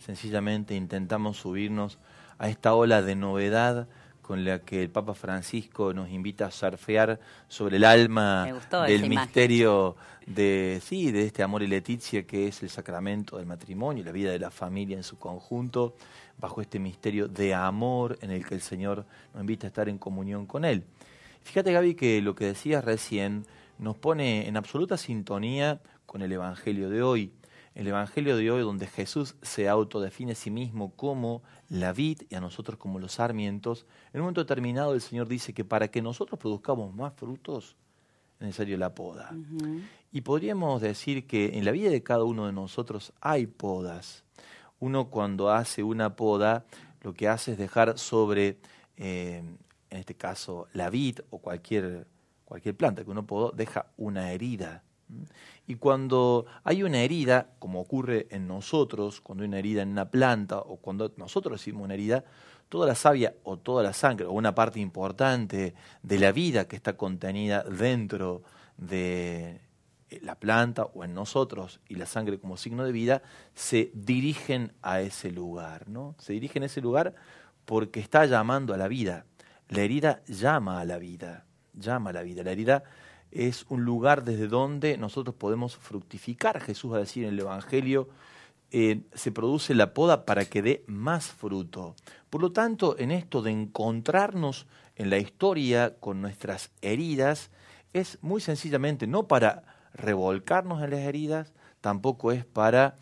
sencillamente intentamos subirnos a esta ola de novedad con la que el Papa Francisco nos invita a surfear sobre el alma del misterio de este amor y leticia que es el sacramento del matrimonio y la vida de la familia en su conjunto, bajo este misterio de amor en el que el Señor nos invita a estar en comunión con Él. Fíjate, Gaby, que lo que decías recién nos pone en absoluta sintonía con el Evangelio de hoy. El Evangelio de hoy, donde Jesús se autodefine a sí mismo como la vid y a nosotros como los sarmientos, en un momento determinado el Señor dice que para que nosotros produzcamos más frutos es necesario la poda. Y podríamos decir que en la vida de cada uno de nosotros hay podas. Uno cuando hace una poda lo que hace es dejar sobre, en este caso, la vid o cualquier planta que uno podó, deja una herida. Y cuando hay una herida, como ocurre en nosotros, cuando hay una herida en una planta o cuando nosotros recibimos una herida, toda la savia o toda la sangre o una parte importante de la vida que está contenida dentro de la planta o en nosotros y la sangre como signo de vida se dirigen a ese lugar, ¿no? Se dirigen a ese lugar porque está llamando a la vida. La herida llama a la vida, llama a la vida. La herida es un lugar desde donde nosotros podemos fructificar. Jesús va a decir en el Evangelio, se produce la poda para que dé más fruto. Por lo tanto, en esto de encontrarnos en la historia con nuestras heridas, es muy sencillamente no para revolcarnos en las heridas, tampoco es para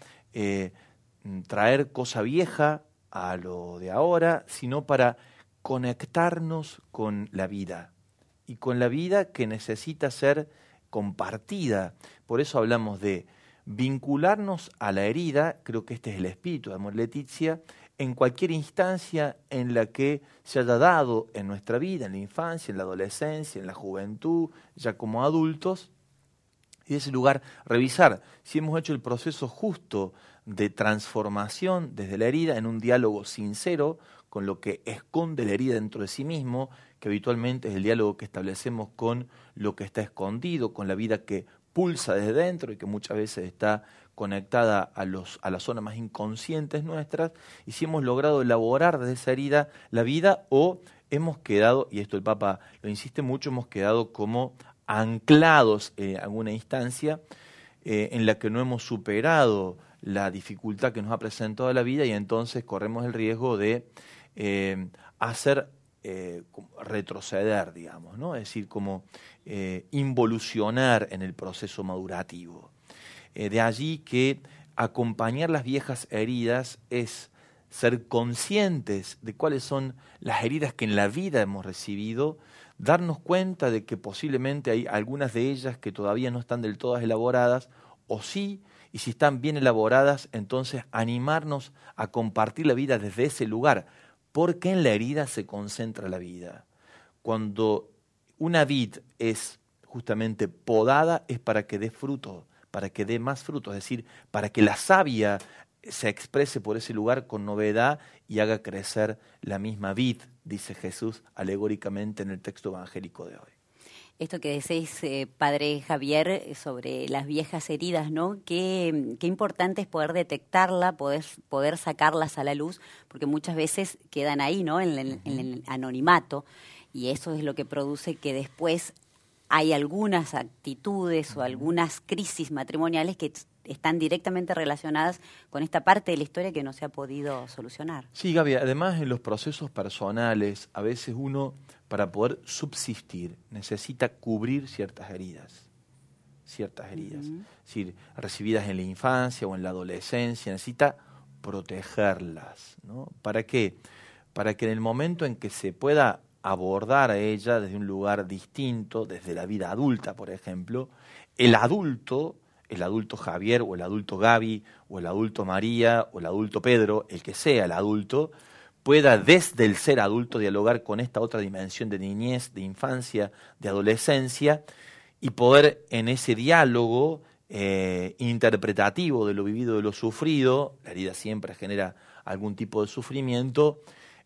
traer cosa vieja a lo de ahora, sino para conectarnos con la vida. Y con la vida que necesita ser compartida. Por eso hablamos de vincularnos a la herida, creo que este es el espíritu de Amor Leticia, en cualquier instancia en la que se haya dado en nuestra vida, en la infancia, en la adolescencia, en la juventud, ya como adultos, y de ese lugar revisar si hemos hecho el proceso justo de transformación desde la herida en un diálogo sincero con lo que esconde la herida dentro de sí mismo, que habitualmente es el diálogo que establecemos con lo que está escondido, con la vida que pulsa desde dentro y que muchas veces está conectada a las zonas más inconscientes nuestras, y si hemos logrado elaborar desde esa herida la vida o hemos quedado, y esto el Papa lo insiste mucho, hemos quedado como anclados en alguna instancia en la que no hemos superado la dificultad que nos ha presentado la vida y entonces corremos el riesgo de hacer retroceder, digamos, ¿no? Es decir, como involucionar en el proceso madurativo. De allí que acompañar las viejas heridas es ser conscientes de cuáles son las heridas que en la vida hemos recibido, darnos cuenta de que posiblemente hay algunas de ellas que todavía no están del todo elaboradas, o sí, y si están bien elaboradas, entonces animarnos a compartir la vida desde ese lugar, porque en la herida se concentra la vida. Cuando una vid es justamente podada es para que dé fruto, para que dé más fruto, es decir, para que la savia se exprese por ese lugar con novedad y haga crecer la misma vid, dice Jesús alegóricamente en el texto evangélico de hoy. Esto que decís, Padre Javier, sobre las viejas heridas, ¿no? Qué importante es poder detectarla, poder sacarlas a la luz, porque muchas veces quedan ahí, ¿no? En el anonimato, y eso es lo que produce que después hay algunas actitudes o algunas crisis matrimoniales que están directamente relacionadas con esta parte de la historia que no se ha podido solucionar. Sí, Gaby, además en los procesos personales, a veces uno, para poder subsistir, necesita cubrir ciertas heridas. Es decir, recibidas en la infancia o en la adolescencia, necesita protegerlas, ¿no? ¿Para qué? Para que en el momento en que se pueda abordar a ella desde un lugar distinto, desde la vida adulta, por ejemplo, el adulto Javier o el adulto Gaby o el adulto María o el adulto Pedro, el que sea el adulto, pueda desde el ser adulto dialogar con esta otra dimensión de niñez, de infancia, de adolescencia y poder en ese diálogo interpretativo de lo vivido, de lo sufrido, la herida siempre genera algún tipo de sufrimiento,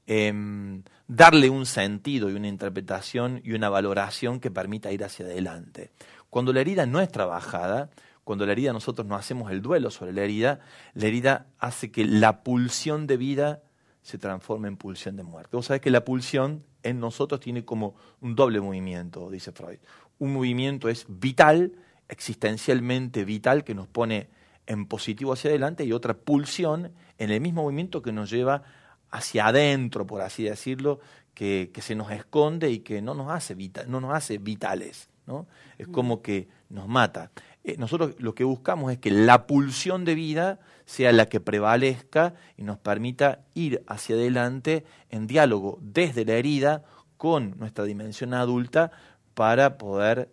darle un sentido y una interpretación y una valoración que permita ir hacia adelante. Cuando la herida no es trabajada, cuando la herida nosotros no hacemos el duelo sobre la herida hace que la pulsión de vida se transforme en pulsión de muerte. Vos sabés que la pulsión en nosotros tiene como un doble movimiento, dice Freud. Un movimiento es vital, existencialmente vital, que nos pone en positivo hacia adelante, y otra pulsión en el mismo movimiento que nos lleva hacia adentro, por así decirlo, que se nos esconde y que no nos hace vitales, ¿no? Es como que nos mata. Nosotros lo que buscamos es que la pulsión de vida sea la que prevalezca y nos permita ir hacia adelante en diálogo desde la herida con nuestra dimensión adulta para poder,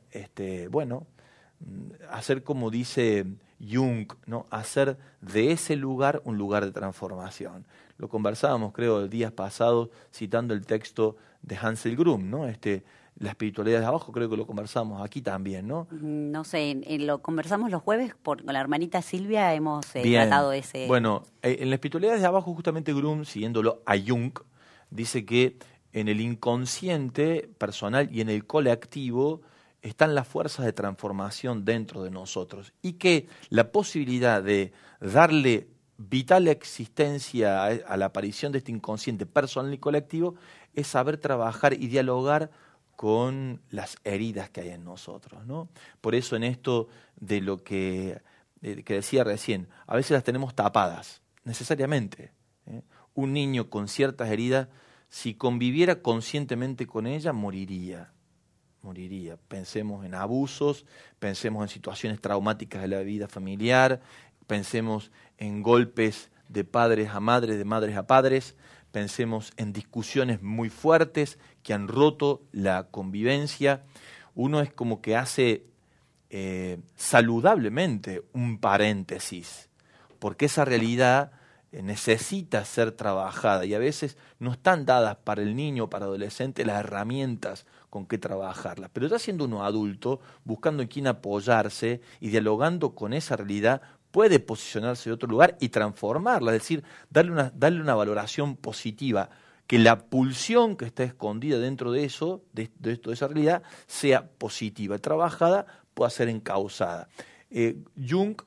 hacer como dice Jung, ¿no? Hacer de ese lugar un lugar de transformación. Lo conversábamos, creo, el día pasado citando el texto de Hansel Grum, ¿no? La espiritualidad de abajo, creo que lo conversamos aquí también, ¿no? No sé, lo conversamos los jueves con la hermanita Silvia, hemos tratado ese... Bueno, en la espiritualidad de abajo, justamente Grum, siguiéndolo a Jung, dice que en el inconsciente personal y en el colectivo están las fuerzas de transformación dentro de nosotros y que la posibilidad de darle vital existencia a la aparición de este inconsciente personal y colectivo es saber trabajar y dialogar con las heridas que hay en nosotros, ¿no? Por eso en esto de lo que decía recién, a veces las tenemos tapadas, necesariamente. Un niño con ciertas heridas, si conviviera conscientemente con ella, moriría. Pensemos en abusos, pensemos en situaciones traumáticas de la vida familiar, pensemos en golpes de padres a madres, de madres a padres, pensemos en discusiones muy fuertes que han roto la convivencia. Uno es como que hace saludablemente un paréntesis, porque esa realidad necesita ser trabajada y a veces no están dadas para el niño o para el adolescente las herramientas con que trabajarla. Pero ya siendo uno adulto, buscando en quién apoyarse y dialogando con esa realidad, puede posicionarse en otro lugar y transformarla, es decir, darle una valoración positiva, que la pulsión que está escondida dentro de eso, de esa realidad, sea positiva, trabajada, pueda ser encauzada. Jung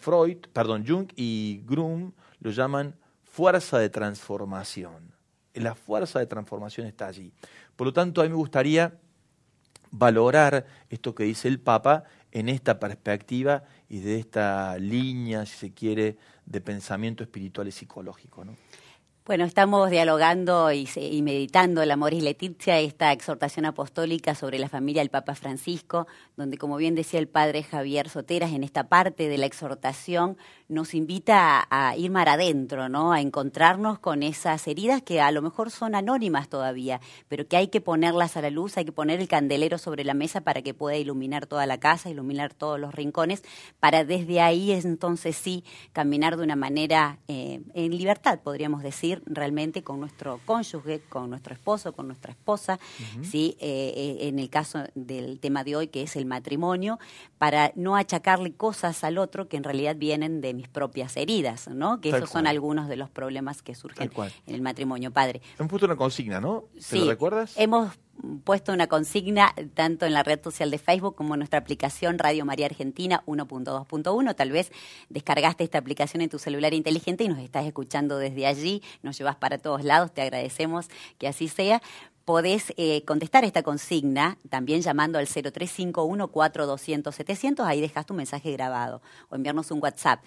y Grum lo llaman fuerza de transformación. La fuerza de transformación está allí. Por lo tanto, a mí me gustaría valorar esto que dice el Papa en esta perspectiva y de esta línea, si se quiere, de pensamiento espiritual y psicológico, ¿no? Bueno, estamos dialogando y meditando la Amoris Laetitia, esta exhortación apostólica sobre la familia del Papa Francisco, donde, como bien decía el padre Javier Soteras, en esta parte de la exhortación nos invita a ir mar adentro, ¿no? A encontrarnos con esas heridas que a lo mejor son anónimas todavía, pero que hay que ponerlas a la luz, hay que poner el candelero sobre la mesa para que pueda iluminar toda la casa, iluminar todos los rincones, para desde ahí entonces sí caminar de una manera en libertad, podríamos decir, realmente con nuestro cónyuge, con nuestro esposo, con nuestra esposa, ¿sí? En el caso del tema de hoy, que es el matrimonio, para no achacarle cosas al otro que en realidad vienen de mis propias heridas, ¿no? Que esos son algunos de los problemas que surgen en el matrimonio, padre. Hemos puesto una consigna, ¿no? ¿Te lo recuerdas? Hemos puesto una consigna tanto en la red social de Facebook como en nuestra aplicación Radio María Argentina 1.2.1. Tal vez descargaste esta aplicación en tu celular inteligente y nos estás escuchando desde allí, nos llevas para todos lados, te agradecemos que así sea. Podés contestar esta consigna también llamando al 0351-4200-700, ahí dejas tu mensaje grabado, o enviarnos un WhatsApp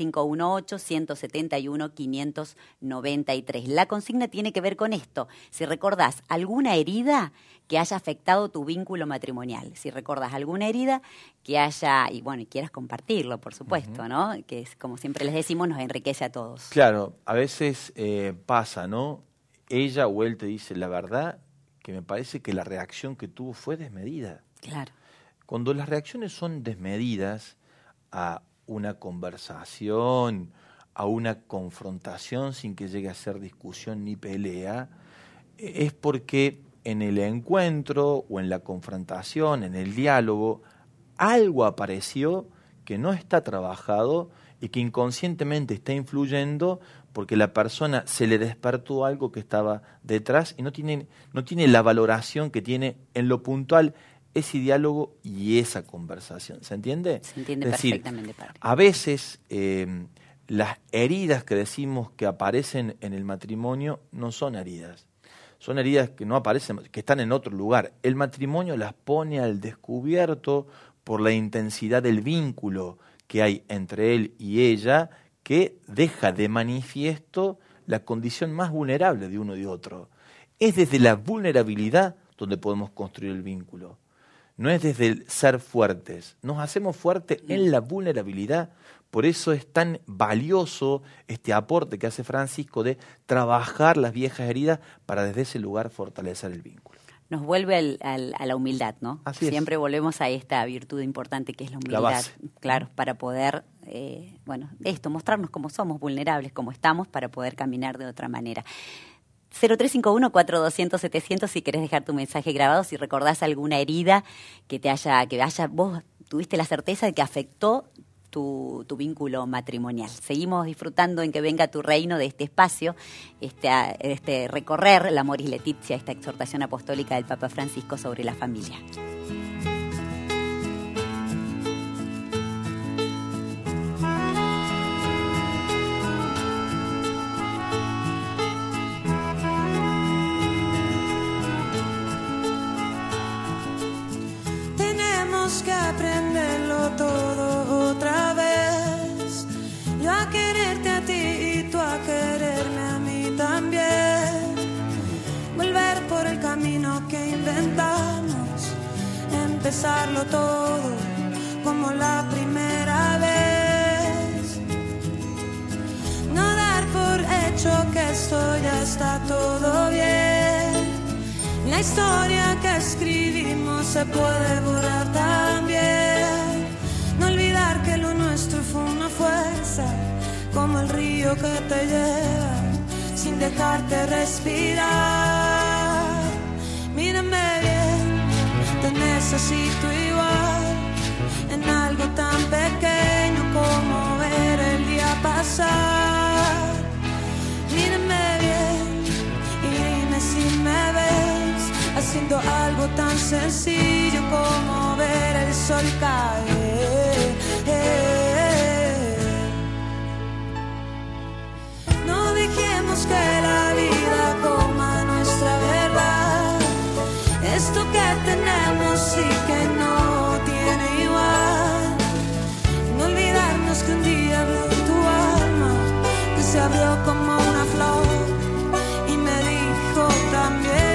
3518-171-593. La consigna tiene que ver con esto, si recordás alguna herida que haya afectado tu vínculo matrimonial, si recordás alguna herida que haya, y bueno, y quieras compartirlo, por supuesto, ¿no? Que es, como siempre les decimos, nos enriquece a todos. Claro, a veces pasa, ¿no? Ella o él te dice la verdad, que me parece que la reacción que tuvo fue desmedida. Claro. Cuando las reacciones son desmedidas a una conversación, a una confrontación sin que llegue a ser discusión ni pelea, es porque en el encuentro o en la confrontación, en el diálogo, algo apareció que no está trabajado y que inconscientemente está influyendo porque la persona se le despertó algo que estaba detrás y no tiene la valoración que tiene en lo puntual ese diálogo y esa conversación. ¿Se entiende? Se entiende perfectamente, padre. A veces las heridas que decimos que aparecen en el matrimonio no son heridas. Son heridas que no aparecen, que están en otro lugar. El matrimonio las pone al descubierto por la intensidad del vínculo que hay entre él y ella, que deja de manifiesto la condición más vulnerable de uno y otro. Es desde la vulnerabilidad donde podemos construir el vínculo. No es desde el ser fuertes. Nos hacemos fuertes en la vulnerabilidad. Por eso es tan valioso este aporte que hace Francisco de trabajar las viejas heridas para desde ese lugar fortalecer el vínculo. Nos vuelve a la humildad, ¿no? Así Siempre es. volvemos a esta virtud importante que es la humildad. La base. Claro, para poder, mostrarnos como somos, vulnerables, como estamos, para poder caminar de otra manera. 0351-4200-700 si querés dejar tu mensaje grabado, si recordás alguna herida que vos tuviste la certeza de que afectó tu vínculo matrimonial. Seguimos disfrutando en Que Venga Tu Reino de este espacio, este recorrer la Amoris Laetitia, esta exhortación apostólica del Papa Francisco sobre la familia. Que aprenderlo todo otra vez. Yo a quererte a ti y tú a quererme a mí también. Volver por el camino que inventamos, empezarlo todo como la primera vez. No dar por hecho que esto ya está todo bien. La historia que escribimos se puede borrar también. No olvidar que lo nuestro fue una fuerza, como el río que te lleva sin dejarte respirar. Mírame bien, te necesito igual, en algo tan pequeño como ver el día pasar. Mírame bien y dime si me ves haciendo algo tan sencillo como ver el sol caer. No dejemos que la vida coma nuestra verdad. Esto que tenemos y que no tiene igual. No olvidarnos que un día abrió tu alma, que se abrió como una flor y me dijo también.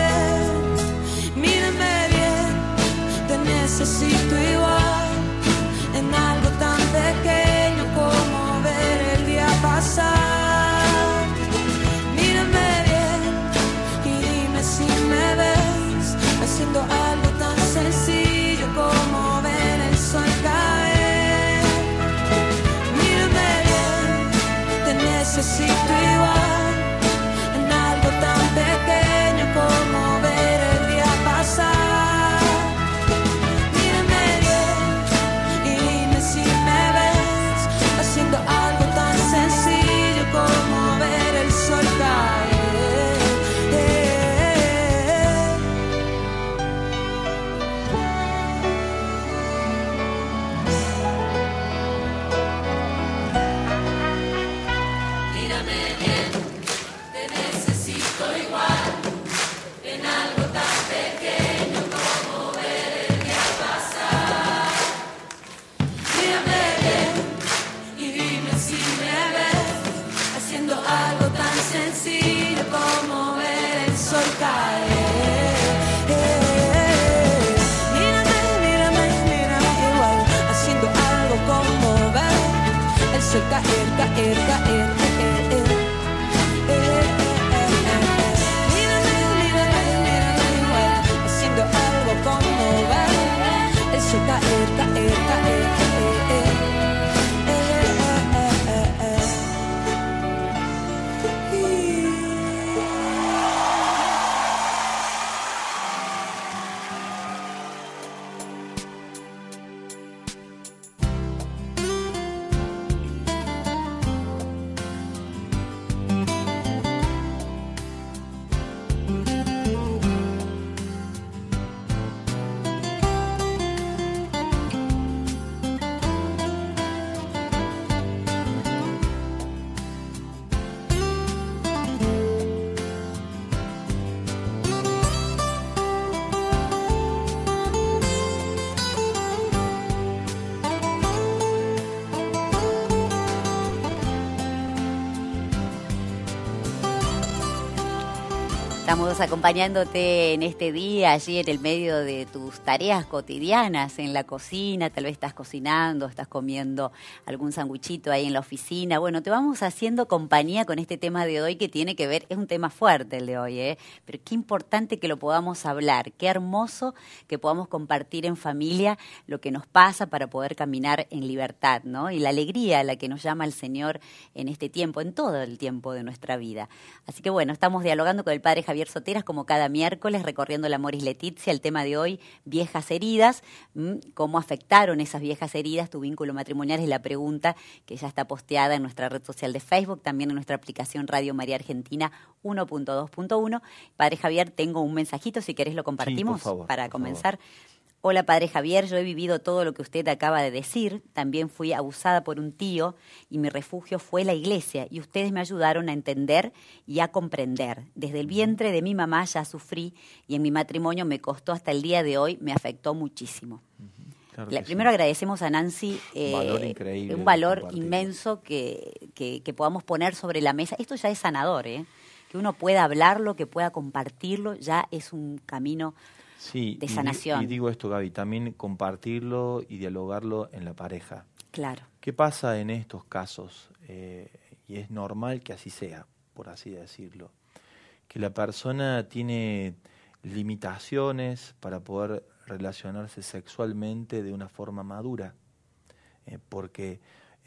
Necesito igual, en algo tan pequeño como ver el día pasar. Mírame bien y dime si me ves haciendo algo tan sencillo como ver el sol caer. Mírame bien, te necesito igual, en algo tan pequeño como ver el día pasar. Algo tan sencillo como ver el sol caer. Mírame bien, te necesito igual, en algo tan pequeño como ver el día pasar. Mírame bien y dime si me ves haciendo algo tan sencillo como ver el sol caer. Mírame igual, haciendo algo como ver el sol caer. Mírame igual, haciendo algo como ver el sol caer. Estamos acompañándote en este día, allí en el medio de tus tareas cotidianas, en la cocina, tal vez estás cocinando, estás comiendo algún sanguchito ahí en la oficina. Bueno, te vamos haciendo compañía con este tema de hoy que tiene que ver, es un tema fuerte el de hoy, pero qué importante que lo podamos hablar, qué hermoso que podamos compartir en familia lo que nos pasa para poder caminar en libertad, ¿no? Y la alegría a la que nos llama el Señor en este tiempo, en todo el tiempo de nuestra vida. Así que bueno, estamos dialogando con el Padre Javier Soteras, como cada miércoles, recorriendo la Moris Letizia. El tema de hoy, viejas heridas. ¿Cómo afectaron esas viejas heridas tu vínculo matrimonial? Es la pregunta que ya está posteada en nuestra red social de Facebook, también en nuestra aplicación Radio María Argentina 1.2.1. Padre Javier, tengo un mensajito, si querés lo compartimos, sí, por favor, para comenzar. Hola, Padre Javier, yo he vivido todo lo que usted acaba de decir. También fui abusada por un tío y mi refugio fue la iglesia. Y ustedes me ayudaron a entender y a comprender. Desde el vientre de mi mamá ya sufrí y en mi matrimonio me costó hasta el día de hoy, me afectó muchísimo. Claro Primero agradecemos a Nancy valor increíble, un valor inmenso que podamos poner sobre la mesa. Esto ya es sanador, que uno pueda hablarlo, que pueda compartirlo, ya es un camino de sanación. Y digo esto, Gaby, también compartirlo y dialogarlo en la pareja. Claro. ¿Qué pasa en estos casos? Y es normal que así sea, por así decirlo. Que la persona tiene limitaciones para poder relacionarse sexualmente de una forma madura, porque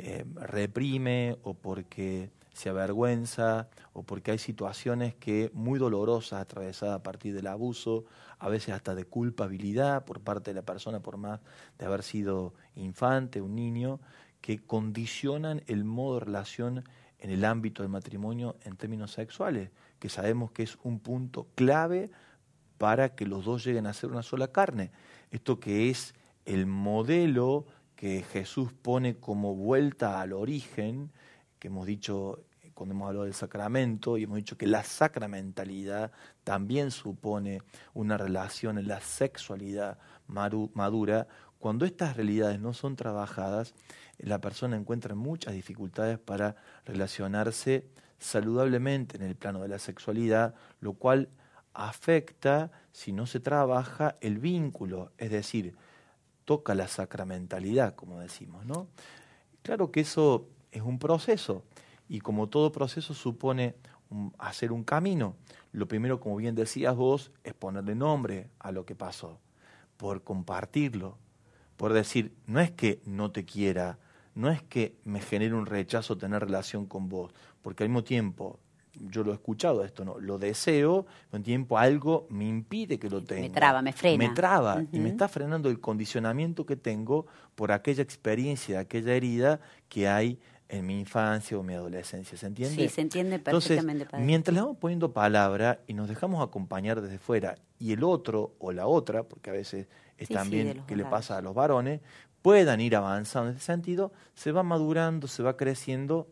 reprime o porque se avergüenza o porque hay situaciones que muy dolorosas atravesadas a partir del abuso, a veces hasta de culpabilidad por parte de la persona por más de haber sido infante, un niño, que condicionan el modo de relación en el ámbito del matrimonio en términos sexuales, que sabemos que es un punto clave para que los dos lleguen a ser una sola carne. Esto que es el modelo que Jesús pone como vuelta al origen, que hemos dicho cuando hemos hablado del sacramento, y hemos dicho que la sacramentalidad también supone una relación en la sexualidad madura. Cuando estas realidades no son trabajadas, la persona encuentra muchas dificultades para relacionarse saludablemente en el plano de la sexualidad, lo cual afecta, si no se trabaja, el vínculo, es decir, toca la sacramentalidad, como decimos, ¿no? Claro que eso es un proceso, y como todo proceso supone hacer un camino. Lo primero, como bien decías vos, es ponerle nombre a lo que pasó, por compartirlo, por decir, no es que no te quiera, no es que me genere un rechazo tener relación con vos, porque al mismo tiempo, yo lo he escuchado esto, ¿no? Lo deseo, pero al tiempo algo me impide que lo tenga. Me traba, me frena. Me traba, y me está frenando el condicionamiento que tengo por aquella experiencia, aquella herida que hay en mi infancia o mi adolescencia, ¿se entiende? Sí, se entiende perfectamente. Entonces, mientras le vamos poniendo palabra y nos dejamos acompañar desde fuera, y el otro o la otra, porque a veces es también que le pasa a los varones, puedan ir avanzando en ese sentido, se va madurando, se va creciendo,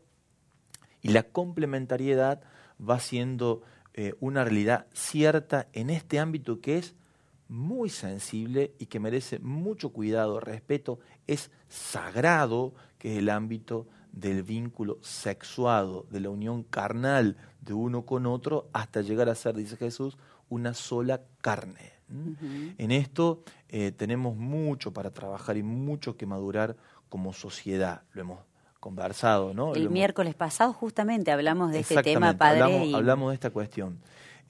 y la complementariedad va siendo una realidad cierta en este ámbito que es muy sensible y que merece mucho cuidado, respeto, es sagrado, que es el ámbito del vínculo sexuado, de la unión carnal de uno con otro, hasta llegar a ser, dice Jesús, una sola carne. En esto tenemos mucho para trabajar y mucho que madurar como sociedad. Lo hemos conversado, ¿no? El miércoles pasado justamente hablamos de este tema, Padre. Hablamos de esta cuestión.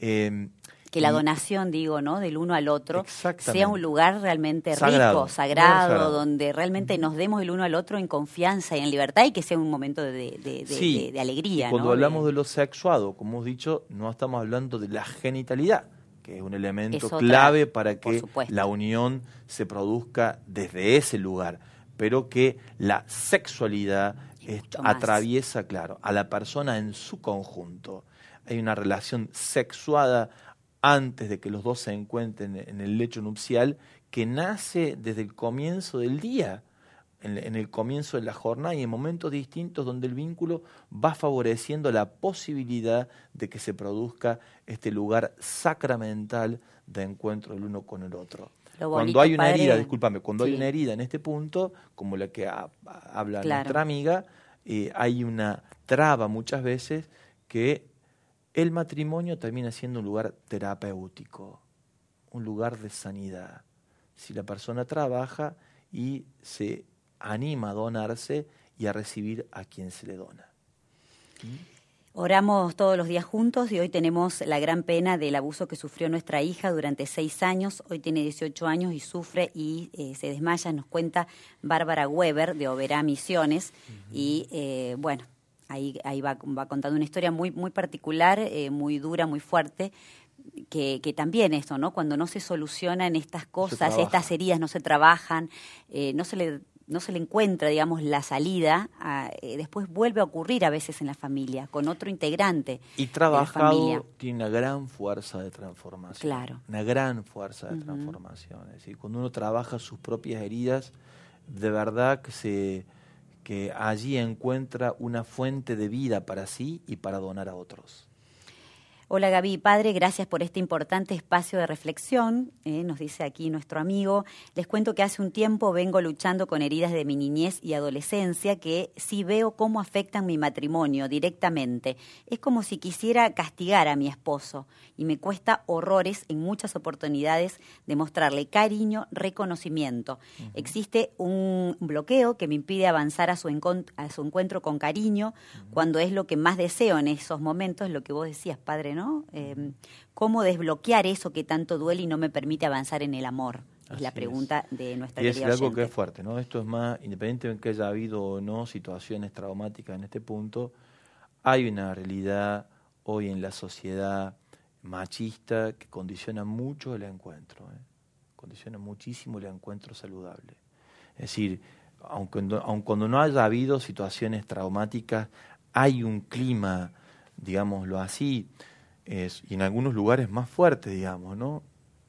Que la donación, digo, ¿no? Del uno al otro sea un lugar realmente rico, sagrado, donde realmente nos demos el uno al otro en confianza y en libertad, y que sea un momento de alegría. Y cuando hablamos de lo sexuado, como hemos dicho, no estamos hablando de la genitalidad, que es un elemento clave para que la unión se produzca desde ese lugar, pero que la sexualidad atraviesa, claro, a la persona en su conjunto. Hay una relación sexuada antes de que los dos se encuentren en el lecho nupcial, que nace desde el comienzo del día, en el comienzo de la jornada y en momentos distintos donde el vínculo va favoreciendo la posibilidad de que se produzca este lugar sacramental de encuentro del uno con el otro. Cuando hay una herida, cuando hay una herida en este punto, como la que habla nuestra amiga, hay una traba muchas veces que el matrimonio termina siendo un lugar terapéutico, un lugar de sanidad. Si la persona trabaja y se anima a donarse y a recibir a quien se le dona. Oramos todos los días juntos y hoy tenemos la gran pena del abuso que sufrió nuestra hija durante 6 años. Hoy tiene 18 años y sufre y se desmaya, nos cuenta Bárbara Weber de Oberá Misiones. Y bueno, ahí va contando una historia muy, muy particular, muy dura, muy fuerte, que también esto, ¿no? Cuando no se solucionan estas cosas, estas heridas no se trabajan, no se le encuentra, digamos, la salida, después vuelve a ocurrir a veces en la familia, con otro integrante. Y trabajado tiene una gran fuerza de transformación. Claro. Una gran fuerza de transformación. Es decir, cuando uno trabaja sus propias heridas, de verdad que allí encuentra una fuente de vida para sí y para donar a otros. Hola Gaby, padre, gracias por este importante espacio de reflexión, nos dice aquí nuestro amigo. Les cuento que hace un tiempo vengo luchando con heridas de mi niñez y adolescencia que sí veo cómo afectan mi matrimonio directamente. Es como si quisiera castigar a mi esposo y me cuesta horrores en muchas oportunidades demostrarle cariño, reconocimiento. Existe un bloqueo que me impide avanzar a su encuentro con cariño cuando es lo que más deseo en esos momentos, lo que vos decías, padre, ¿no? ¿Cómo desbloquear eso que tanto duele y no me permite avanzar en el amor? Es la pregunta de nuestra querida oyente. Y es algo que es fuerte, ¿no? Esto es más, independientemente de que haya habido o no situaciones traumáticas en este punto, hay una realidad hoy en la sociedad machista que condiciona mucho el encuentro, condiciona muchísimo el encuentro saludable. Es decir, aun cuando no haya habido situaciones traumáticas, hay un clima, digámoslo así, y en algunos lugares más fuertes, digamos, ¿no?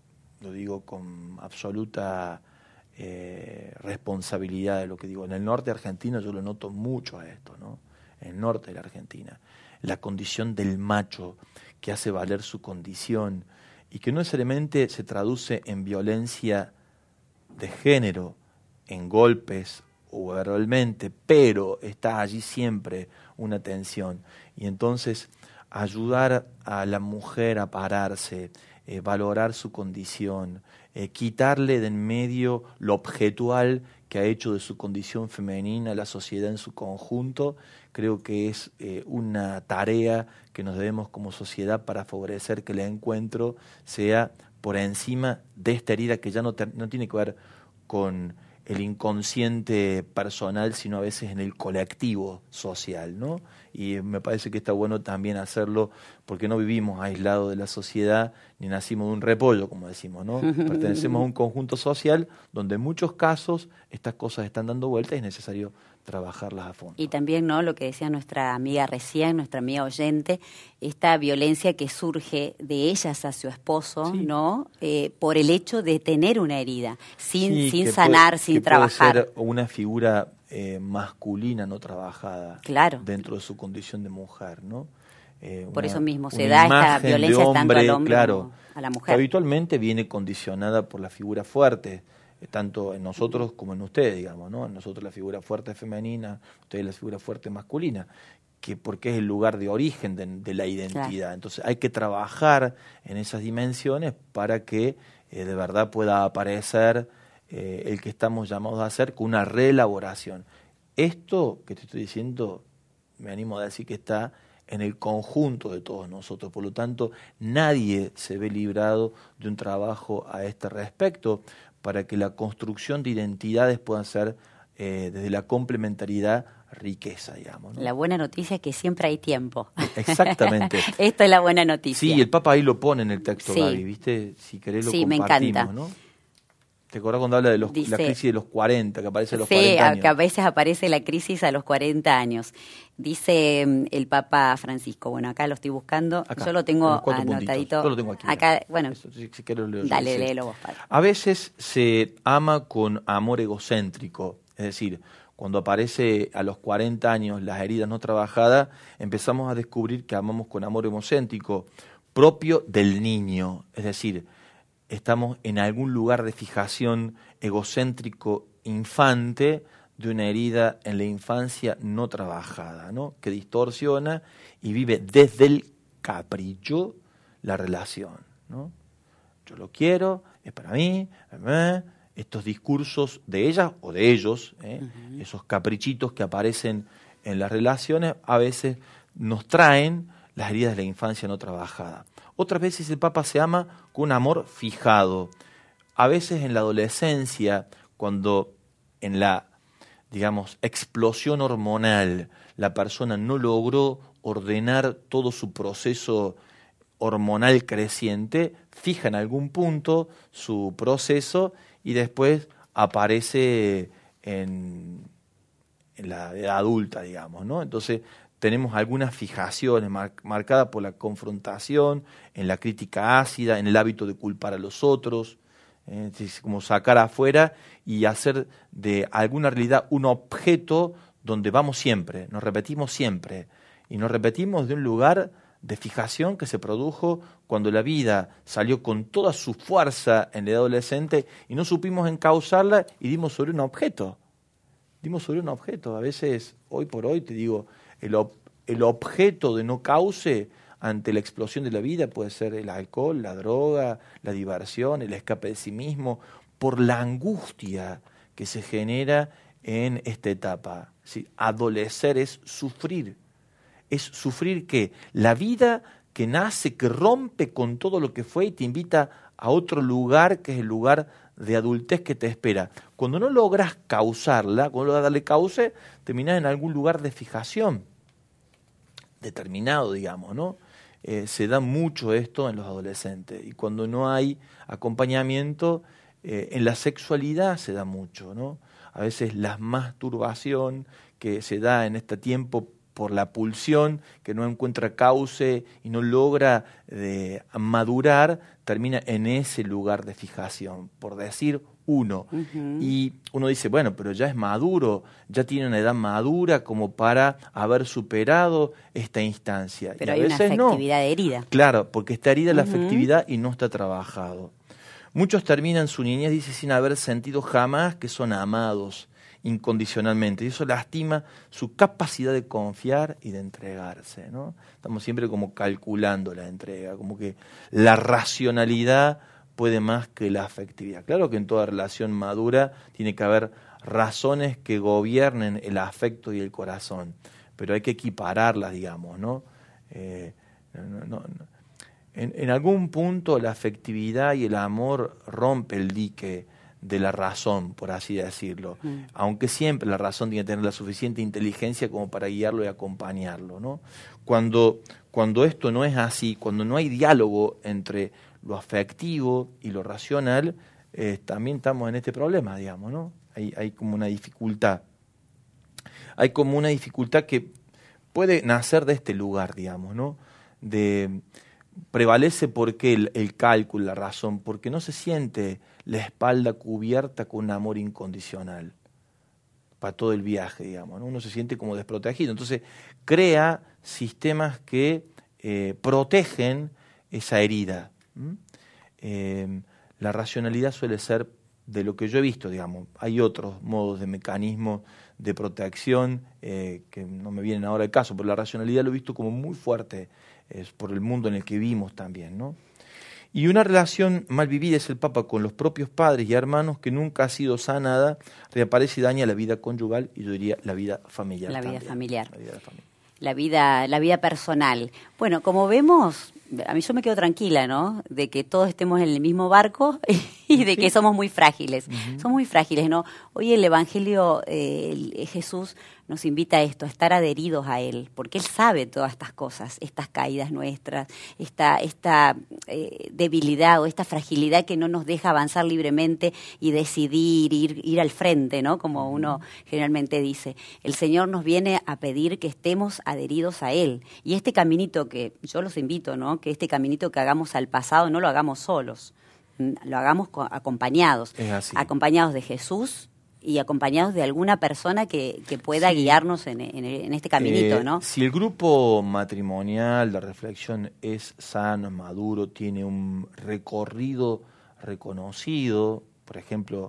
Lo digo con absoluta responsabilidad de lo que digo. En el norte de Argentina yo lo noto mucho a esto, ¿no? En el norte de la Argentina. La condición del macho que hace valer su condición y que no necesariamente se traduce en violencia de género, en golpes o verbalmente, pero está allí siempre una tensión. Y entonces ayudar a la mujer a pararse, valorar su condición, quitarle de en medio lo objetual que ha hecho de su condición femenina la sociedad en su conjunto, creo que es una tarea que nos debemos como sociedad para favorecer que el encuentro sea por encima de esta herida que ya no tiene que ver con el inconsciente personal, sino a veces en el colectivo social, ¿no? Y me parece que está bueno también hacerlo porque no vivimos aislados de la sociedad ni nacimos de un repollo, como decimos, ¿no? Pertenecemos a un conjunto social donde en muchos casos estas cosas están dando vueltas y es necesario trabajarlas a fondo. Y también, ¿no?, lo que decía nuestra amiga recién, nuestra amiga oyente, esta violencia que surge de ellas a su esposo, sí, ¿no? Por el hecho de tener una herida, sin sanar, sin trabajar. Puede ser una figura masculina no trabajada, claro, dentro de su condición de mujer, ¿no? Por eso mismo se da esta violencia tanto al hombre, claro, como a la mujer. Habitualmente viene condicionada por la figura fuerte, tanto en nosotros como en ustedes, digamos, ¿no? En nosotros la figura fuerte es femenina, ustedes la figura fuerte es masculina, porque es el lugar de origen de la identidad. Claro. Entonces hay que trabajar en esas dimensiones para que de verdad pueda aparecer el que estamos llamados a hacer con una reelaboración. Esto que te estoy diciendo, me animo a decir que está en el conjunto de todos nosotros. Por lo tanto, nadie se ve librado de un trabajo a este respecto para que la construcción de identidades pueda ser desde la complementariedad riqueza, digamos, ¿no? La buena noticia es que siempre hay tiempo. Exactamente. Esto es la buena noticia. Sí, el Papa ahí lo pone en el texto, sí, Gaby, ¿viste? Si querés lo sí, compartimos, me encanta. ¿no? ¿Te acordás cuando habla de la crisis de los 40, que aparece a los 40 años? Sí, que a veces aparece la crisis a los 40 años. Dice el Papa Francisco, bueno, acá lo estoy buscando, acá, yo lo tengo anotadito. Yo lo tengo aquí. Acá, bueno, eso, si querés lo leo. Dale, léelo vos, padre. A veces se ama con amor egocéntrico, es decir, cuando aparece a los 40 años las heridas no trabajadas, empezamos a descubrir que amamos con amor egocéntrico, propio del niño, es decir, estamos en algún lugar de fijación egocéntrico infante de una herida en la infancia no trabajada, ¿no? Que distorsiona y vive desde el capricho la relación, ¿no? Yo lo quiero, es para mí, estos discursos de ella o de ellos, esos caprichitos que aparecen en las relaciones, a veces nos traen las heridas de la infancia no trabajada. Otras veces el Papa se ama con un amor fijado. A veces en la adolescencia, cuando en la, digamos, explosión hormonal, la persona no logró ordenar todo su proceso hormonal creciente, fija en algún punto su proceso y después aparece en la edad adulta, digamos, ¿no? Entonces tenemos algunas fijaciones marcadas por la confrontación, en la crítica ácida, en el hábito de culpar a los otros, es como sacar afuera y hacer de alguna realidad un objeto donde vamos siempre, nos repetimos siempre, y nos repetimos de un lugar de fijación que se produjo cuando la vida salió con toda su fuerza en la edad adolescente y no supimos encauzarla y dimos sobre un objeto. A veces, hoy por hoy, te digo, el objeto de no cauce ante la explosión de la vida puede ser el alcohol, la droga, la diversión, el escape de sí mismo, por la angustia que se genera en esta etapa. ¿Sí? Adolecer es sufrir que la vida que nace, que rompe con todo lo que fue y te invita a otro lugar que es el lugar de adultez que te espera. Cuando no logras causarla, cuando no logras darle cauce, terminás en algún lugar de fijación determinado, digamos, ¿no? Se da mucho esto en los adolescentes y cuando no hay acompañamiento, en la sexualidad se da mucho, ¿no? A veces la masturbación que se da en este tiempo por la pulsión, que no encuentra cauce y no logra madurar, termina en ese lugar de fijación, por decir uno. Y uno dice, bueno, pero ya es maduro, ya tiene una edad madura como para haber superado esta instancia. Pero y hay una afectividad herida. Claro, porque está herida la afectividad y no está trabajado. Muchos terminan su niñez, dice, sin haber sentido jamás que son amados incondicionalmente, y eso lastima su capacidad de confiar y de entregarse, ¿no? Estamos siempre como calculando la entrega, como que la racionalidad puede más que la afectividad. Claro que en toda relación madura tiene que haber razones que gobiernen el afecto y el corazón, pero hay que equipararlas, digamos, ¿no? En algún punto la afectividad y el amor rompe el dique de la razón, por así decirlo, aunque siempre la razón tiene que tener la suficiente inteligencia como para guiarlo y acompañarlo, ¿no? Cuando esto no es así, cuando no hay diálogo entre lo afectivo y lo racional, también estamos en este problema, digamos, ¿no? Hay como una dificultad. Hay como una dificultad que puede nacer de este lugar, digamos, ¿no? Prevalece porque el cálculo, la razón, porque no se siente la espalda cubierta con un amor incondicional para todo el viaje, digamos, ¿no? Uno se siente como desprotegido. Entonces crea sistemas que protegen esa herida. La racionalidad suele ser, de lo que yo he visto, digamos, hay otros modos de mecanismos de protección que no me vienen ahora al caso, pero la racionalidad lo he visto como muy fuerte por el mundo en el que vivimos también, ¿no? Y una relación mal vivida, es el Papa, con los propios padres y hermanos, que nunca ha sido sanada, reaparece y daña la vida conyugal y yo diría la vida familiar. La vida familiar. La vida personal. Bueno, como vemos, a mí yo me quedo tranquila, ¿no? De que todos estemos en el mismo barco y de que somos muy frágiles. Somos muy frágiles, ¿no? Hoy el Evangelio, Jesús nos invita a esto, a estar adheridos a Él, porque Él sabe todas estas cosas, estas caídas nuestras, esta debilidad o esta fragilidad que no nos deja avanzar libremente y decidir, ir al frente, ¿no? Como uno generalmente dice. El Señor nos viene a pedir que estemos adheridos a Él. Y este caminito que yo los invito, ¿no? Que este caminito que hagamos al pasado no lo hagamos solos, lo hagamos acompañados, acompañados de Jesús y acompañados de alguna persona que pueda guiarnos en este caminito, ¿no? Si el grupo matrimonial de reflexión es sano, es maduro, tiene un recorrido reconocido, por ejemplo,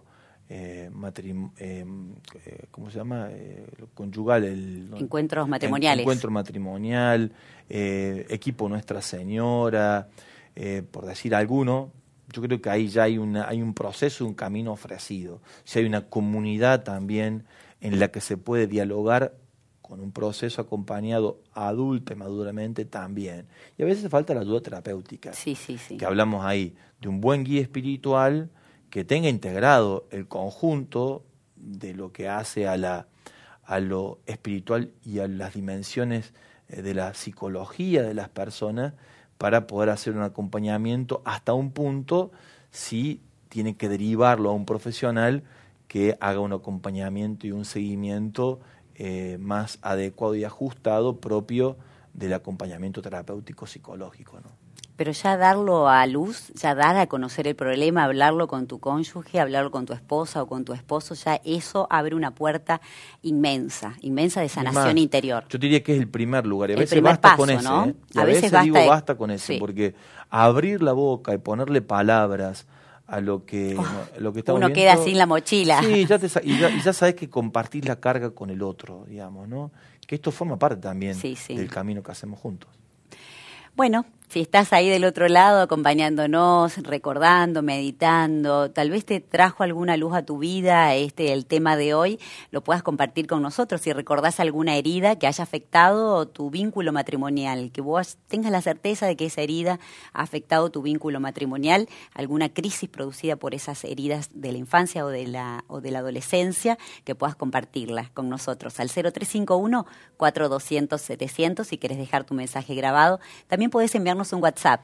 ¿cómo se llama? Conyugal, encuentros matrimoniales. Encuentro matrimonial, equipo Nuestra Señora, por decir alguno. Yo creo que ahí ya hay un proceso, un camino ofrecido. Si hay una comunidad también en la que se puede dialogar con un proceso acompañado adulta y maduramente también. Y a veces falta la ayuda terapéutica. Sí. Que hablamos ahí de un buen guía espiritual que tenga integrado el conjunto de lo que hace a lo espiritual y a las dimensiones de la psicología de las personas para poder hacer un acompañamiento hasta un punto, si tiene que derivarlo a un profesional que haga un acompañamiento y un seguimiento más adecuado y ajustado propio del acompañamiento terapéutico psicológico, ¿no? Pero ya darlo a luz, ya dar a conocer el problema, hablarlo con tu cónyuge, hablarlo con tu esposa o con tu esposo, ya eso abre una puerta inmensa de sanación interior. Yo diría que es el primer lugar, y a veces basta paso, con ese, ¿no? Y a veces basta con ese, porque abrir la boca y ponerle palabras a lo que está uno queda sin la mochila. Sí, ya sabes que compartís la carga con el otro, digamos, ¿no? Que esto forma parte también del camino que hacemos juntos. Bueno, si estás ahí del otro lado acompañándonos, recordando, meditando, tal vez te trajo alguna luz a tu vida el tema de hoy, lo puedas compartir con nosotros. Si recordás alguna herida que haya afectado tu vínculo matrimonial, que vos tengas la certeza de que esa herida ha afectado tu vínculo matrimonial, alguna crisis producida por esas heridas de la infancia o de la adolescencia, que puedas compartirlas con nosotros al 0351-4200-700 si querés dejar tu mensaje grabado. También podés enviarnos un WhatsApp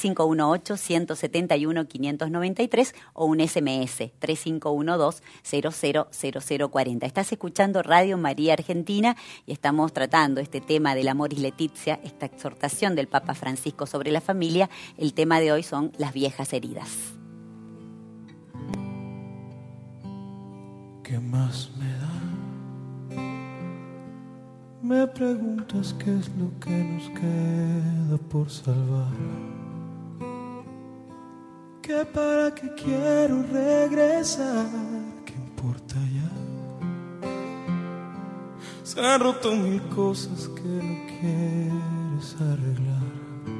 3518-171-593 o un SMS 3512-000040. Estás escuchando Radio María Argentina y estamos tratando este tema del Amoris Laetitia, esta exhortación del Papa Francisco sobre la familia. El tema de hoy son las viejas heridas. ¿Qué más me da? Me preguntas qué es lo que nos queda por salvar. Que para qué quiero regresar, ¿qué importa ya? Se han roto mil cosas que no quieres arreglar.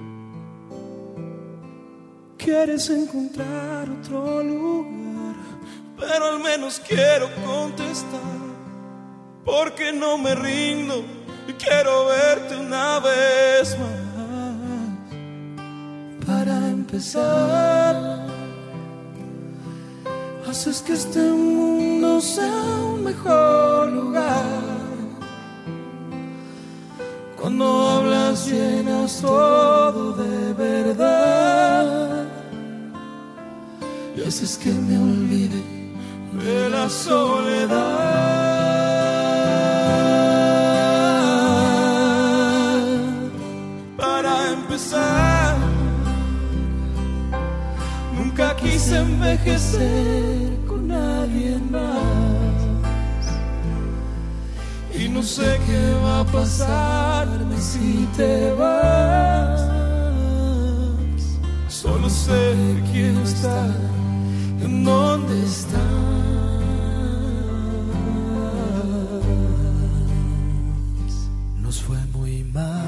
Quieres encontrar otro lugar, pero al menos quiero contestar. Porque no me rindo y quiero verte una vez más. Para empezar, haces que este mundo sea un mejor lugar. Cuando hablas llenas todo de verdad. Y haces que me olvide de la soledad. Nunca quise envejecer con alguien más. Y no sé qué va a pasarme si te vas. Solo sé quién está, en dónde estás. Nos fue muy mal.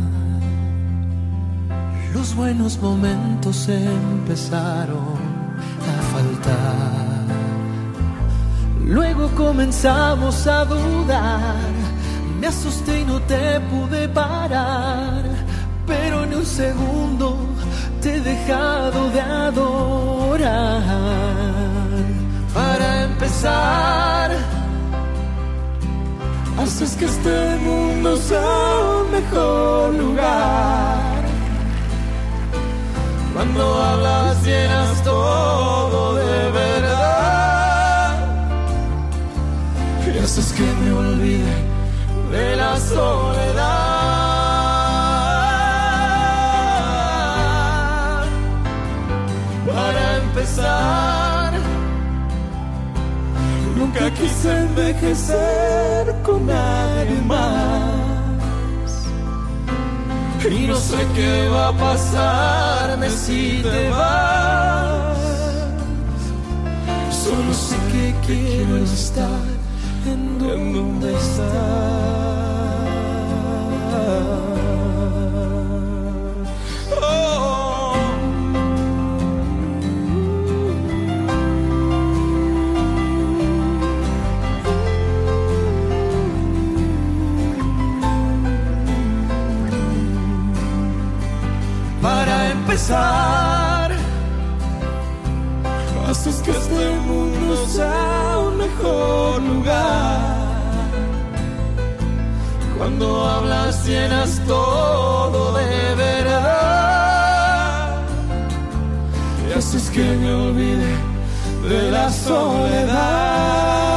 Los buenos momentos empezaron a faltar. Luego comenzamos a dudar. Me asusté y no te pude parar. Pero ni un segundo te he dejado de adorar. Para empezar, haces que este mundo sea un mejor lugar. Cuando hablas llenas todo de verdad. Y haces que me olvide de la soledad. Para empezar, nunca quise envejecer con nadie más. Y no sé qué va a pasarme si te vas. Solo sé que quiero estar en donde estás. Para empezar, haces que este mundo sea un mejor lugar. Cuando hablas llenas todo de verdad y haces que me olvide de la soledad.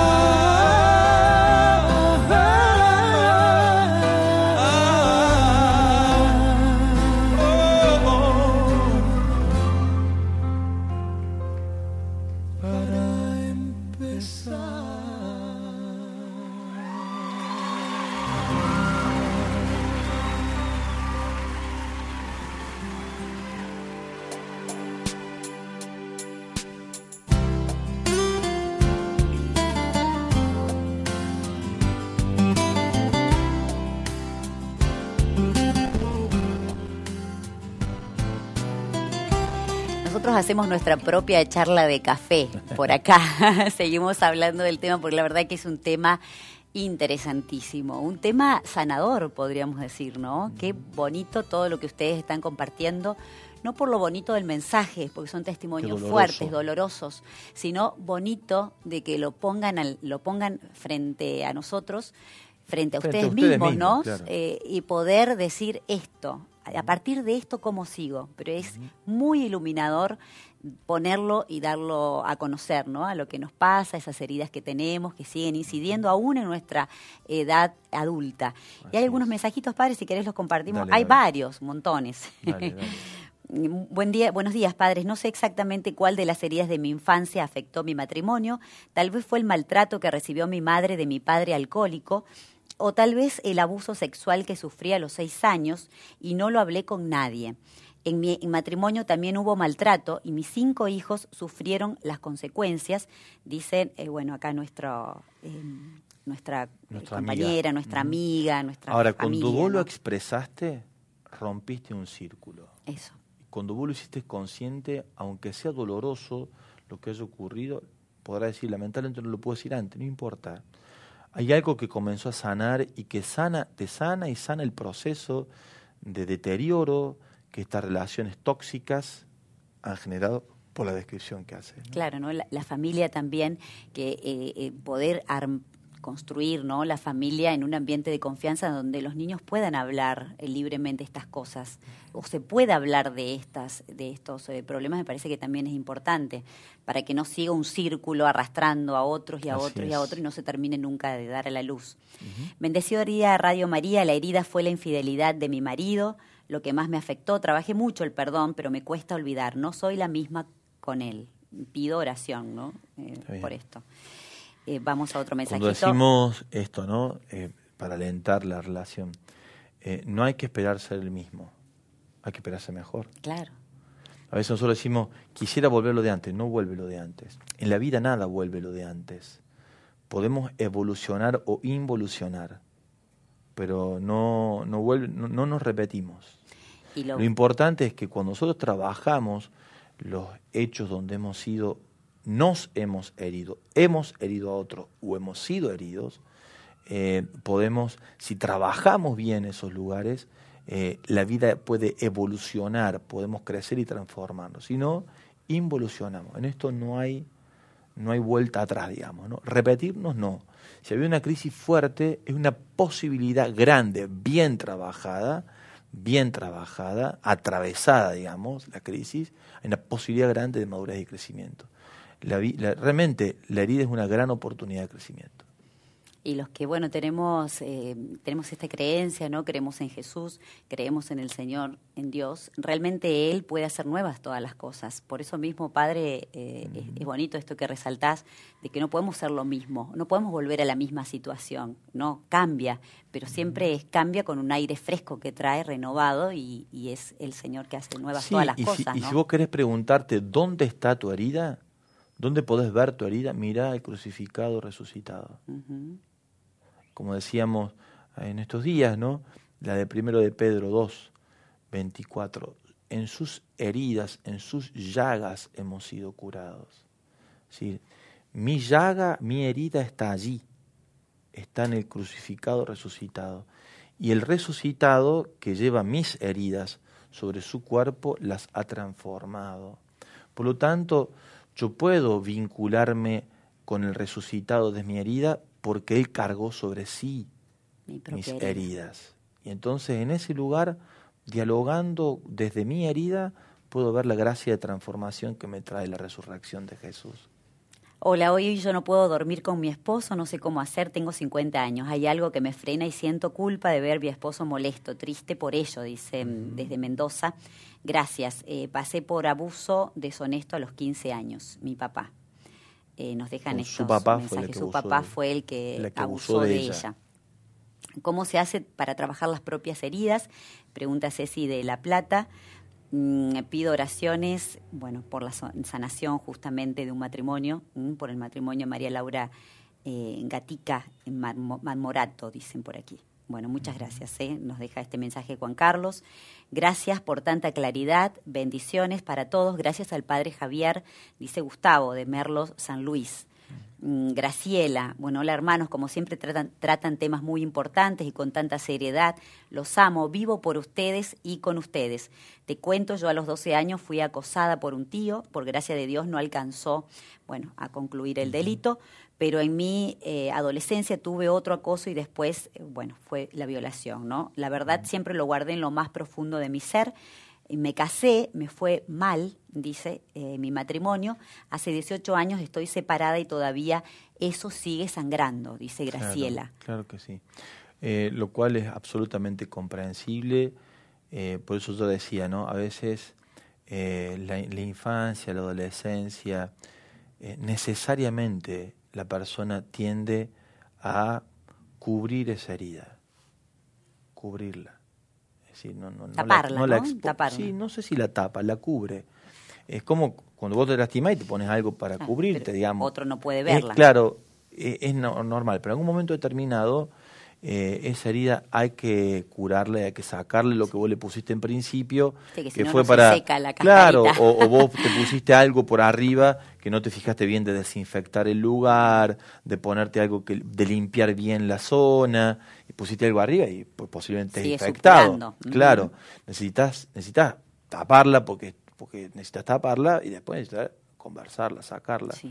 Hacemos nuestra propia charla de café por acá. Seguimos hablando del tema porque la verdad que es un tema interesantísimo, un tema sanador, podríamos decir, ¿no? Qué bonito todo lo que ustedes están compartiendo, no por lo bonito del mensaje, porque son testimonios fuertes, dolorosos, sino bonito de que lo pongan frente a nosotros, frente a ustedes mismos, ¿no? Claro. Y poder decir esto. A partir de esto, ¿cómo sigo? Pero es muy iluminador ponerlo y darlo a conocer, ¿no? A lo que nos pasa, esas heridas que tenemos, que siguen incidiendo aún en nuestra edad adulta. Y hay algunos mensajitos, padre, si querés los compartimos. Hay varios, montones. Dale. Buenos días, padres. No sé exactamente cuál de las heridas de mi infancia afectó mi matrimonio. Tal vez fue el maltrato que recibió mi madre de mi padre alcohólico, o tal vez el abuso sexual que sufrí a los 6 años y no lo hablé con nadie. En mi matrimonio también hubo maltrato y mis 5 hijos sufrieron las consecuencias, dicen, acá nuestra compañera, nuestra amiga, nuestra Ahora, familia. Cuando vos ¿no? lo expresaste, rompiste un círculo. Eso. Cuando vos lo hiciste consciente, aunque sea doloroso lo que haya ocurrido, podrás decir, lamentablemente no lo puedo decir antes, no importa. Hay algo que comenzó a sanar y que te sana y sana el proceso de deterioro que estas relaciones tóxicas han generado por la descripción que hace, ¿no? Claro, ¿no? La familia también, que poder construir, ¿no? La familia en un ambiente de confianza donde los niños puedan hablar libremente estas cosas, o se pueda hablar de estos problemas, me parece que también es importante, para que no siga un círculo arrastrando a otros y a otros y a otros y no se termine nunca de dar a la luz. Bendecido día, Radio María. La herida fue la infidelidad de mi marido, lo que más me afectó. Trabajé mucho el perdón, pero me cuesta olvidar. No soy la misma con él. Pido oración, ¿no? Por esto. Vamos a otro mensajito. Cuando decimos esto, ¿no? Para alentar la relación, no hay que esperar ser el mismo, hay que esperarse mejor. Claro. A veces nosotros decimos, quisiera volver lo de antes, no vuelve lo de antes. En la vida nada vuelve lo de antes. Podemos evolucionar o involucionar, pero no nos repetimos. Lo importante es que cuando nosotros trabajamos los hechos donde nos hemos herido a otros o hemos sido heridos, podemos, si trabajamos bien esos lugares, la vida puede evolucionar, podemos crecer y transformarnos. Si no, involucionamos. En esto no hay vuelta atrás, digamos, ¿no? Repetirnos no. Si había una crisis fuerte, es una posibilidad grande, bien trabajada, atravesada, digamos, la crisis, hay una posibilidad grande de madurez y crecimiento. Realmente la herida es una gran oportunidad de crecimiento. Y los que, tenemos esta creencia, ¿no? Creemos en Jesús, creemos en el Señor, en Dios, realmente Él puede hacer nuevas todas las cosas. Por eso mismo, Padre, es bonito esto que resaltás, de que no podemos ser lo mismo, no podemos volver a la misma situación, ¿no? Cambia, pero siempre cambia con un aire fresco que trae, renovado, y es el Señor que hace nuevas todas las cosas, ¿no? Y si vos querés preguntarte dónde está tu herida ¿Dónde podés ver tu herida? Mirá al crucificado resucitado. Como decíamos en estos días, ¿no? La de 1 de Pedro 2, 24. En sus heridas, en sus llagas hemos sido curados. Es decir, mi llaga, mi herida está allí. Está en el crucificado resucitado. Y el resucitado que lleva mis heridas sobre su cuerpo las ha transformado. Por lo tanto, yo puedo vincularme con el resucitado de mi herida porque Él cargó sobre sí mis heridas. Y entonces en ese lugar, dialogando desde mi herida, puedo ver la gracia de transformación que me trae la resurrección de Jesús. Hola, hoy yo no puedo dormir con mi esposo, no sé cómo hacer, tengo 50 años. Hay algo que me frena y siento culpa de ver a mi esposo molesto, triste por ello, dice desde Mendoza. Gracias, pasé por abuso deshonesto a los 15 años, mi papá. Nos dejan estos mensajes. Su papá fue el que abusó de ella. ¿Cómo se hace para trabajar las propias heridas? Pregunta Ceci de La Plata. Pido oraciones, bueno, por la sanación justamente de un matrimonio, por el matrimonio María Laura Gatica en Manmorato, dicen por aquí. Bueno, muchas gracias, nos deja este mensaje Juan Carlos. Gracias por tanta claridad, bendiciones para todos. Gracias al padre Javier, dice Gustavo de Merlos, San Luis. Graciela, bueno, hola hermanos, como siempre tratan temas muy importantes y con tanta seriedad. Los amo, vivo por ustedes y con ustedes. Te cuento, yo a los 12 años fui acosada por un tío, por gracia de Dios no alcanzó, bueno, a concluir el delito, pero en mi adolescencia tuve otro acoso y después, bueno, fue la violación, ¿no? La verdad siempre lo guardé en lo más profundo de mi ser. Me casé, me fue mal, dice, mi matrimonio. Hace 18 años estoy separada y todavía eso sigue sangrando, dice Graciela. Claro que sí. Lo cual es absolutamente comprensible. Por eso yo decía, ¿no? A veces la infancia, la adolescencia, necesariamente la persona tiende a cubrir esa herida, cubrirla. Sí, taparla, ¿no? Taparla. Sí, no sé si la tapa, la cubre. Es como cuando vos te lastimás y te pones algo para cubrirte, digamos. Otro no puede verla. Claro, es normal, pero en algún momento determinado esa herida hay que curarla, hay que sacarle lo que vos le pusiste en principio, que si fue para seca la claro, o vos te pusiste algo por arriba que no te fijaste bien de desinfectar el lugar, de ponerte algo de limpiar bien la zona, y pusiste algo arriba y posiblemente infectado. Claro, necesitas taparla porque necesitas taparla y después necesitas conversarla, sacarla. Sí.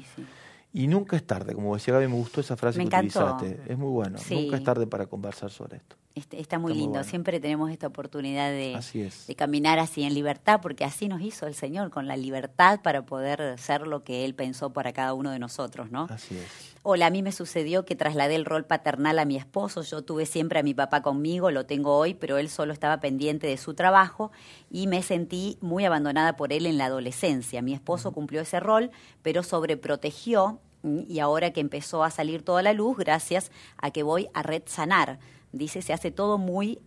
Y nunca es tarde, como decía Gaby, me gustó esa frase que utilizaste. Es muy bueno, nunca es tarde para conversar sobre esto. Está muy lindo, siempre tenemos esta oportunidad de caminar así en libertad, porque así nos hizo el Señor, con la libertad para poder ser lo que Él pensó para cada uno de nosotros, ¿no? Así es. Hola, a mí me sucedió que trasladé el rol paternal a mi esposo. Yo tuve siempre a mi papá conmigo, lo tengo hoy, pero él solo estaba pendiente de su trabajo y me sentí muy abandonada por él en la adolescencia. Mi esposo cumplió ese rol, pero sobreprotegió, y ahora que empezó a salir toda la luz, gracias a que voy a Red Sanar, dice, se hace todo muy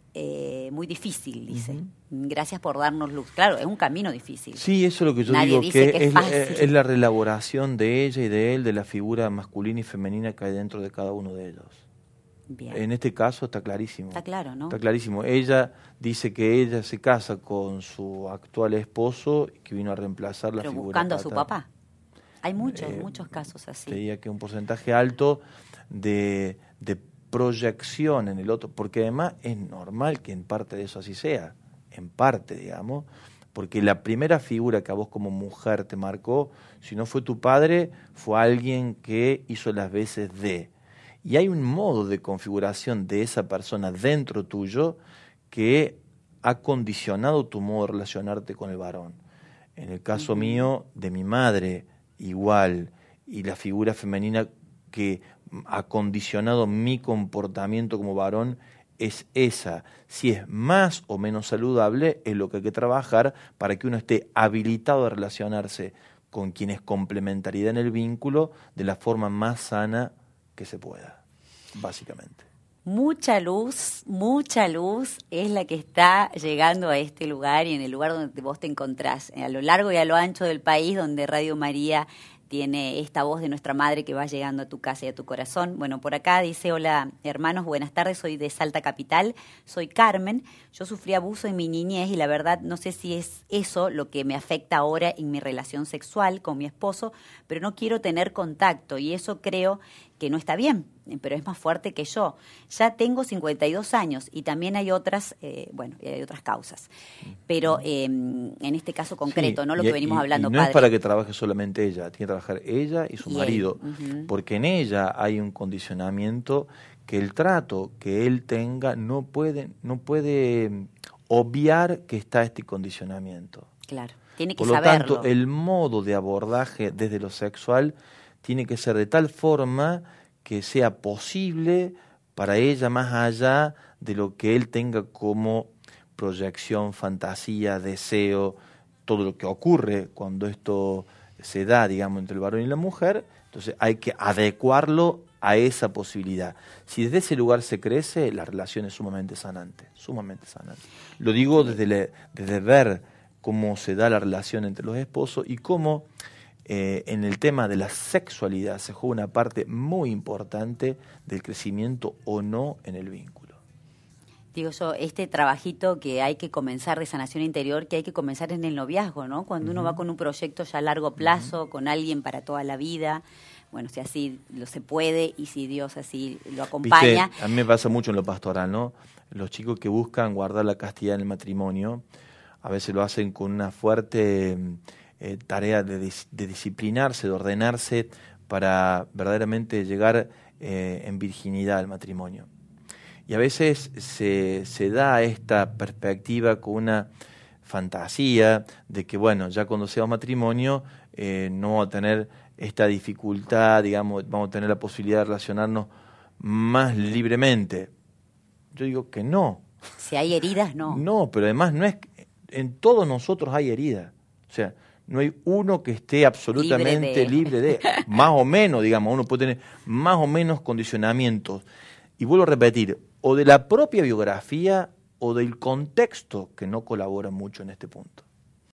difícil, dice. Gracias por darnos luz. Claro, es un camino difícil. Sí, eso es lo que yo digo, que es la reelaboración de ella y de él, de la figura masculina y femenina que hay dentro de cada uno de ellos. Bien. En este caso está clarísimo. Está claro, ¿no? Está clarísimo. Ella dice que ella se casa con su actual esposo, que vino a reemplazar la figura buscando a su papá. Hay muchos casos así. Diría que un porcentaje alto de proyección en el otro, porque además es normal que en parte de eso así sea, en parte, digamos, porque la primera figura que a vos como mujer te marcó, si no fue tu padre, fue alguien que hizo las veces de. Y hay un modo de configuración de esa persona dentro tuyo que ha condicionado tu modo de relacionarte con el varón. En el caso mío, de mi madre, igual, y la figura femenina que ha condicionado mi comportamiento como varón es esa. Si es más o menos saludable, es lo que hay que trabajar para que uno esté habilitado a relacionarse con quien es complementariedad en el vínculo de la forma más sana que se pueda, básicamente. Mucha luz es la que está llegando a este lugar y en el lugar donde vos te encontrás, a lo largo y a lo ancho del país, donde Radio María tiene esta voz de nuestra madre que va llegando a tu casa y a tu corazón. Bueno, por acá dice, hola hermanos, buenas tardes, soy de Salta Capital, soy Carmen, yo sufrí abuso en mi niñez y la verdad no sé si es eso lo que me afecta ahora en mi relación sexual con mi esposo, pero no quiero tener contacto y eso creo que no está bien, pero es más fuerte que yo. Ya tengo 52 años y también hay otras, hay otras causas. Pero en este caso concreto, no lo que venimos hablando, y no padre. Es para que trabaje solamente ella, tiene que trabajar ella y su marido, porque en ella hay un condicionamiento que el trato que él tenga no puede obviar que está este condicionamiento. Claro, tiene que saberlo. Por lo tanto, el modo de abordaje desde lo sexual tiene que ser de tal forma que sea posible para ella más allá de lo que él tenga como proyección, fantasía, deseo, todo lo que ocurre cuando esto se da, digamos, entre el varón y la mujer. Entonces hay que adecuarlo a esa posibilidad. Si desde ese lugar se crece, la relación es sumamente sanante, sumamente sanante. Lo digo desde ver cómo se da la relación entre los esposos y cómo en el tema de la sexualidad se juega una parte muy importante del crecimiento o no en el vínculo. Digo yo, este trabajito que hay que comenzar de sanación interior, que hay que comenzar en el noviazgo, ¿no? Cuando uno va con un proyecto ya a largo plazo, con alguien para toda la vida, bueno, si así se puede y si Dios así lo acompaña. ¿Viste? A mí me pasa mucho en lo pastoral, ¿no? Los chicos que buscan guardar la castidad en el matrimonio, a veces lo hacen con una fuerte tarea de disciplinarse, de ordenarse para verdaderamente llegar en virginidad al matrimonio. Y a veces se da esta perspectiva con una fantasía de que, bueno, ya cuando sea matrimonio no vamos a tener esta dificultad, digamos, vamos a tener la posibilidad de relacionarnos más libremente. Yo digo que no. Si hay heridas, no. No, pero además no es en todos nosotros hay heridas. O sea, no hay uno que esté absolutamente libre de más o menos, digamos, uno puede tener más o menos condicionamientos. Y vuelvo a repetir, o de la propia biografía o del contexto que no colabora mucho en este punto.